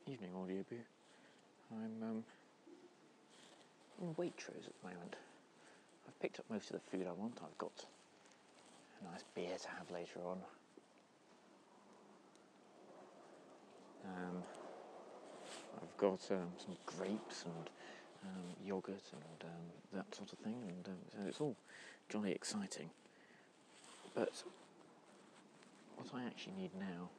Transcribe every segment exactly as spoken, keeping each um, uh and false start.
Evening, Audioboo. I'm um, in Waitrose at the moment. I've picked up most of the food I want. I've got a nice beer to have later on. Um, I've got um, some grapes and um, yoghurt and um, that sort of thing, and um, so it's all jolly exciting. But what I actually need now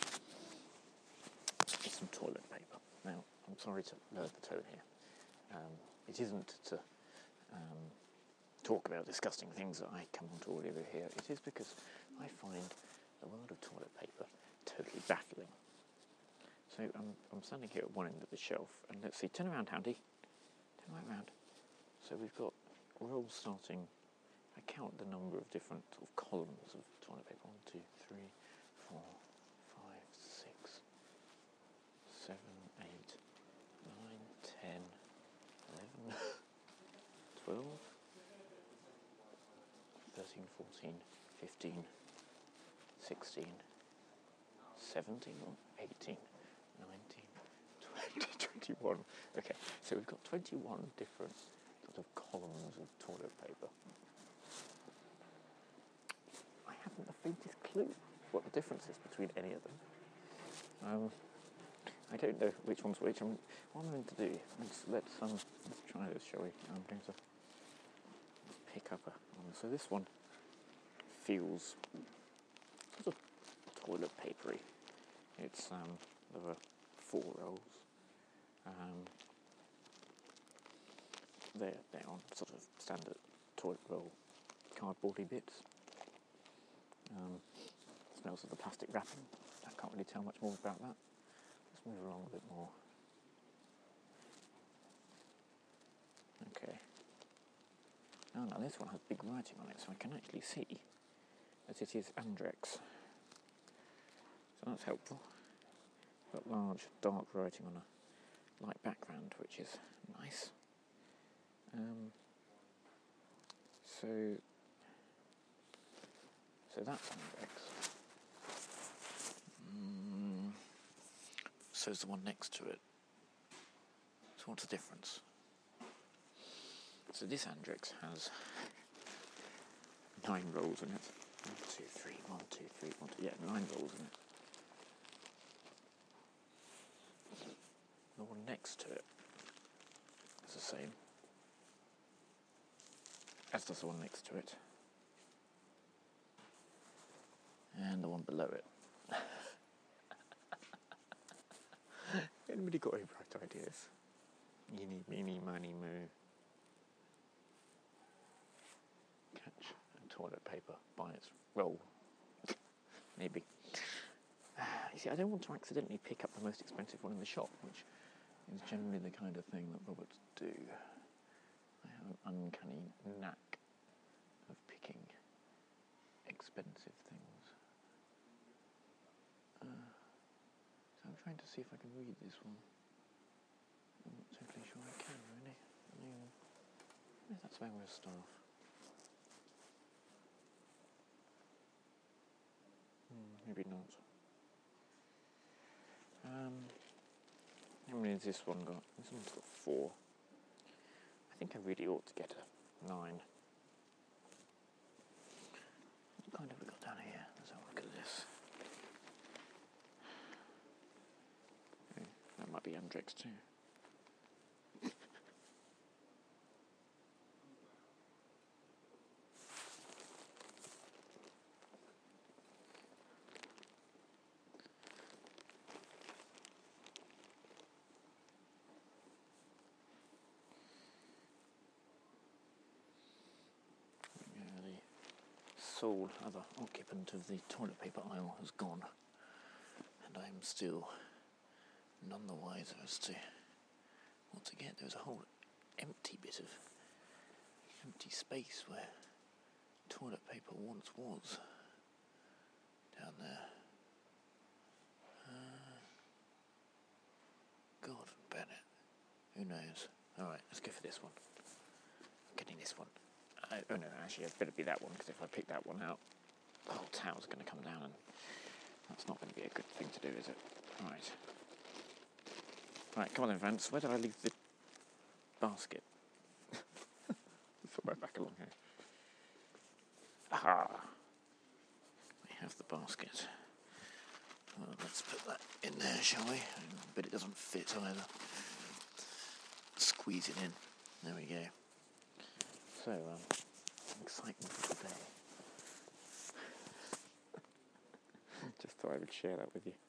is some toilet paper. Now, I'm sorry to lower the tone here. Um, it isn't to um, talk about disgusting things that I come onto audio here. It is because I find the world of toilet paper totally baffling. So I'm, I'm standing here at one end of the shelf, and let's see, turn around, Handy. Turn right round. So we've got rolls starting. I count the number of different sort of columns of toilet paper. One, two, three, four, five, six, seven, eight, nine, ten, eleven, twelve, thirteen, fourteen, fifteen, sixteen, seventeen, eighteen, nineteen, twenty, twenty-one. Okay, so we've got twenty-one different sort of columns of toilet paper. I haven't the faintest clue what the difference is between any of them. Um, I don't know which one's which. I'm, what I'm going to do, let's, let's, um, let's try this, shall we? I'm going to pick up a one. So this one feels sort of toilet papery. It's, um, there are four rolls. Um, they're, they're on sort of standard toilet roll cardboardy bits. Um, smells of the plastic wrapping. I can't really tell much more about that. Let's move along a bit more. Okay. Oh no, this one has big writing on it, so I can actually see that it is Andrex. So that's helpful. Got large, dark writing on a light background, which is nice. Um, so, so that's Andrex. Mm, so's the one next to it. So what's the difference? So this Andrex has nine rolls in it. One, two, three, one, two, three, one, two. Yeah, nine rolls in it. The one next to it is the same, as does the one next to it. And the one below it. Anybody got any bright ideas? Eeny, meeny, miny, moo. Catch a toilet paper by its roll. Maybe. You see, I don't want to accidentally pick up the most expensive one in the shop, which is generally the kind of thing that Roberts do. I have an uncanny knack of picking expensive things. Uh, so I'm trying to see if I can read this one. I'm not totally sure I can, really. I mean, maybe that's member of staff. Hmm, maybe not. Um, how many has this one got? This one's got four. I think I really ought to get a nine. What kind have we got down here? Let's have a look at this. Okay, that might be Andrex too. The sole other occupant of the toilet paper aisle has gone, and I'm still none the wiser as to what to get. There's a whole empty bit of empty space where toilet paper once was down there. Uh, God, Bennett, who knows? Alright, let's go for this one. I'm getting this one. Uh, oh no, actually it better be that one, because if I pick that one out, the whole tower's going to come down, and that's not going to be a good thing to do, is it? Right. Right, come on then, Vance. Where did I leave the basket? Somewhere back along here. Aha! We have the basket. Well, let's put that in there, shall we? But it doesn't fit either. Squeeze it in. There we go. So, um, excitement for today. Just thought I would share that with you.